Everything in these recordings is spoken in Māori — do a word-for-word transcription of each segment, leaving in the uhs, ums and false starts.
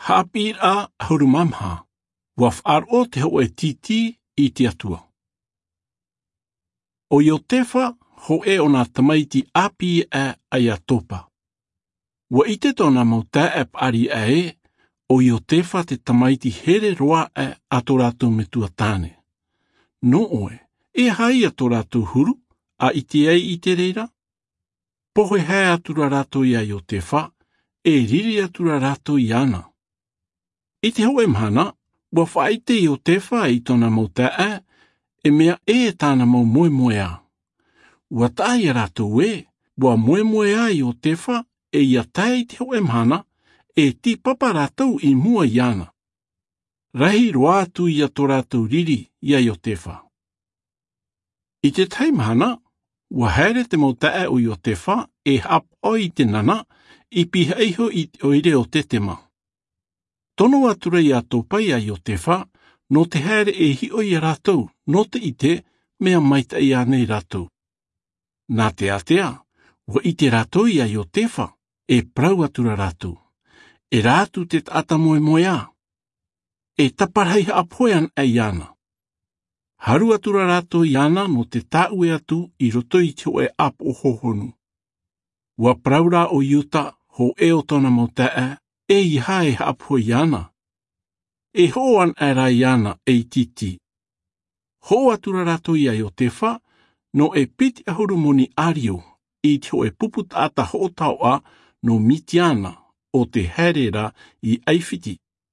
Hapir a hurumamha, waf ar o te ho e titi i te atua. O Iotefa ho e o nā tamaiti api e ai atopa. Wa ite tōna mauta e pari a e, o Iotefa te tamaiti here roa e ato rātou me tuatāne. No oe, e hai ato rātou huru, a iti ei i te reira? Pohe hea atura rātou i a Iotefa, e riri atura rātou i ana. I te hoe mhana, wa whaite Iotefa i tōna mauta e, e mea e tāna mau moe moe a. Wa tāia rātou e, wa moe moe a Iotefa, e ia tai te hoe mhana, e ti papa rātou i mua i ana. Rahi roa atu i ato rātou riri i a Iotefa. I te taimhana, wa haere te mauta e o Iotefa, e hap o i te nana, i pihaiho i te oire o te tema. Tono atura i atopa i a Iotefa, no te haere e hi o i rātou, no te ite, mea maita i anei rātou. Nā te atea, wa i te rātou i a Iotefa, e prau atura rātou. E rātu te tata moe moe a. E taparhai apoean e iana. Haru atura rātou i ana no te tāue atu i roto i te oe ap o hohonu. Wa praura o Iuta ho e o tona mauta e, e i hae apo i ana. E hoan e ra i ana e titi. Ho atura rātou i a Iotefa, no e piti ahurumoni ario i te oe puput ata ho tau a no Mitiana o te herera i Aifiti.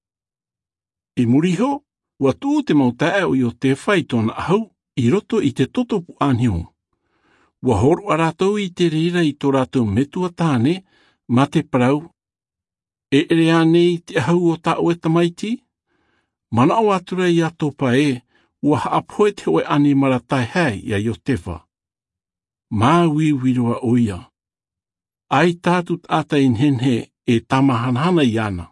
E muriho, wa tū te mauta e o Iotefa i tōna ahau i roto i te totopu anio. Wa horo a rātou i te rira i tō rātou metua tāne, ma te prau. E ere anei te ahau o tā oe tamaiti? Mana o atura i atopa e, wa haapoe te oe ani maratai hei i a Iotefa. Mā wiwirua oia. Ai tātut ata in henhe e tamahanhana i ana.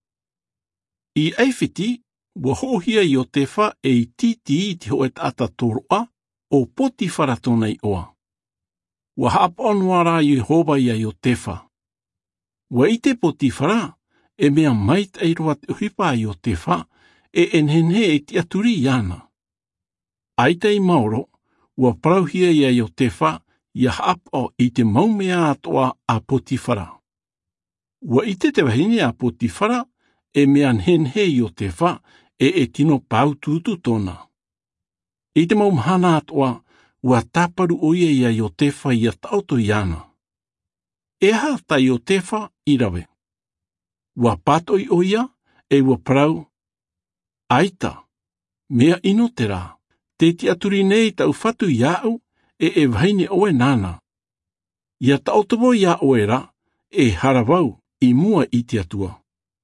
I Aifiti, wa hohia Iotefa e i titi i te hoe ata toroa o Potifara tōnei oa. Wa haponua rā Jehova i a Iotefa. Wa i te Potifara, e mea mait ei roa te uhipa a Iotefa, e enhenhe e ti aturi i ana. Aita i mauro, wa prauhia i a Iotefa, ia hapo i te maumea atoa a Potifara. Wa i te te wahine a Potifara, e mea nhenhe Iotefa, e e tino paututu tona. I te maumhana atoa, wa taparu oia i a Iotefa i a tauto i ana. E hata Iotefa i rawe. Wa pato i oia, e wa prau. Aita, mea ino te rā, te ti aturi nei tau whatu i au, e e whaine oe nana. Ia tautovo i a oera, e harawau i mua i te atua.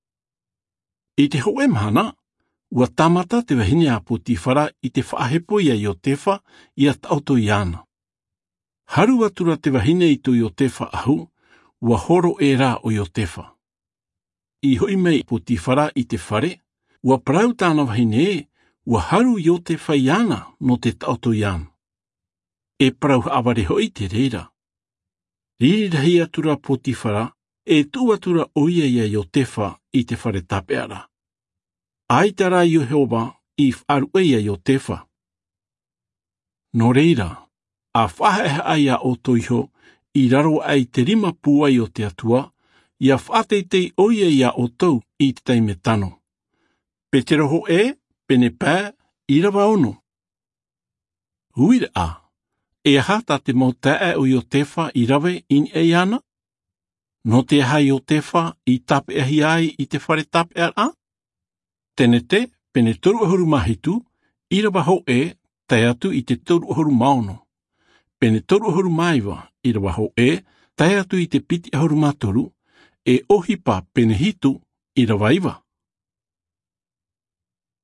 I te hoe mhana, ua tamata te wahine a Potifara i te whaahepo i a Iotefa i a tauto i ana. Haru atura te wahine i tu Iotefa ahu, ua horo e rā o Iotefa. I hoi mei Potifara i te whare, ua prau tāna wahine e, ua haru Iotefa i ana no te tauto i ana. E prau aware hoi te reira. Riri rahi atura Potifara, e tu atura oia i a Iotefa i te whare tapeara. Aitara Jehova i wharu e a Iotefa. No reira, a whahe ai a o toiho, i raro ai te rima pua i o te atua, i a whateitei oia i a o tau i te taime tano. Pe te roho e, pene pē, i rawa ono. Huira a, e hata te mauta e o Iotefa i rawe in e ana? No te aha Iotefa i tape ahi ai i te whare tape a? Tene te, pene toru ahuru mahitu, i rawa ho e, tai atu i te toru ahuru maono. Pene toru ahuru maiwa, i rawa ho e, tai atu i te piti ahuru matoru, e ohipa pene hitu, i rawa iwa.